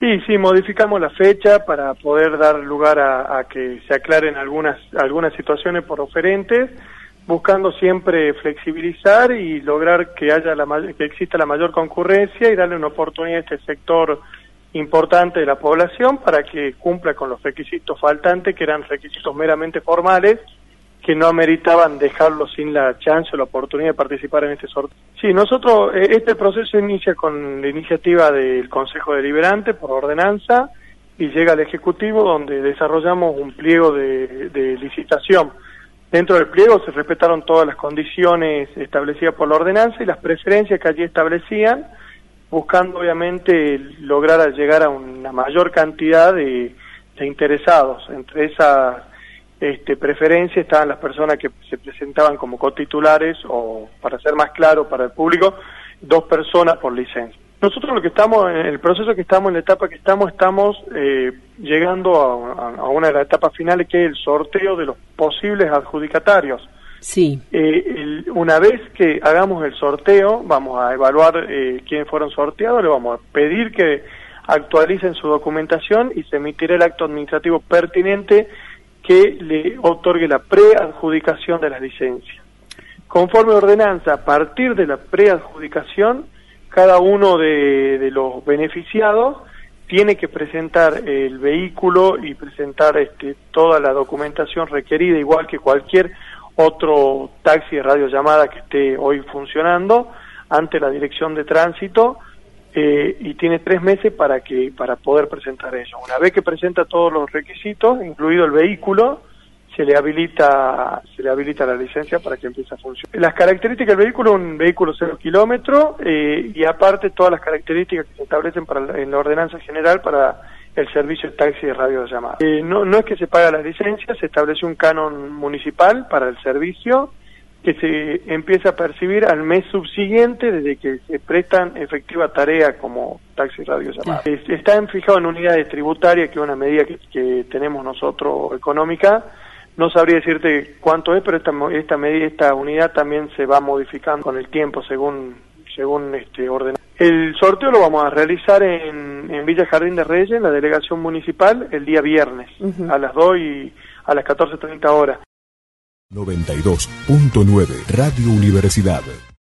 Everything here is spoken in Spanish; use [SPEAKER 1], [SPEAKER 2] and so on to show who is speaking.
[SPEAKER 1] Y sí, modificamos la fecha para poder dar lugar a que se aclaren algunas situaciones por oferentes, buscando siempre flexibilizar y lograr que que exista la mayor concurrencia y darle una oportunidad a este sector importante de la población para que cumpla con los requisitos faltantes, que eran requisitos meramente formales, que no ameritaban dejarlo sin la chance o la oportunidad de participar en este sorteo. Sí, nosotros, este proceso inicia con la iniciativa del Consejo Deliberante por ordenanza y llega al Ejecutivo, donde desarrollamos un pliego de licitación. Dentro del pliego se respetaron todas las condiciones establecidas por la ordenanza y las preferencias que allí establecían, buscando obviamente lograr llegar a una mayor cantidad de interesados. Entre esas preferencias estaban las personas que se presentaban como cotitulares, o para ser más claro para el público, 2 personas por licencia. Nosotros lo que estamos, en el proceso que estamos, en la etapa que estamos llegando a una de las etapas finales, que es el sorteo de los posibles adjudicatarios.
[SPEAKER 2] Sí.
[SPEAKER 1] Una vez que hagamos el sorteo, vamos a evaluar quiénes fueron sorteados, le vamos a pedir que actualicen su documentación y se emitirá el acto administrativo pertinente que le otorgue la preadjudicación de las licencias. Conforme ordenanza, a partir de la preadjudicación, cada uno de los beneficiados tiene que presentar el vehículo y presentar toda la documentación requerida, igual que cualquier otro taxi de radiollamada que esté hoy funcionando, ante la Dirección de Tránsito, y tiene 3 meses para poder presentar ello. Una vez que presenta todos los requisitos, incluido el vehículo, se le habilita la licencia para que empiece a funcionar. Las características del vehículo: un vehículo 0 kilómetros, y aparte todas las características que se establecen en la ordenanza general para el servicio de taxi de radiollamada. No es que se paga la licencia, se establece un canon municipal para el servicio que se empieza a percibir al mes subsiguiente desde que se prestan efectiva tarea como taxi radiollamada. Está fijado en unidades tributarias, que es una medida que tenemos nosotros económica. No sabría decirte cuánto es, pero esta unidad también se va modificando con el tiempo según ordenanza. El sorteo lo vamos a realizar en Villa Jardín de Reyes, en la delegación municipal, el día viernes, a las 2 y a las 14:30 horas.
[SPEAKER 3] 92.9 Radio Universidad.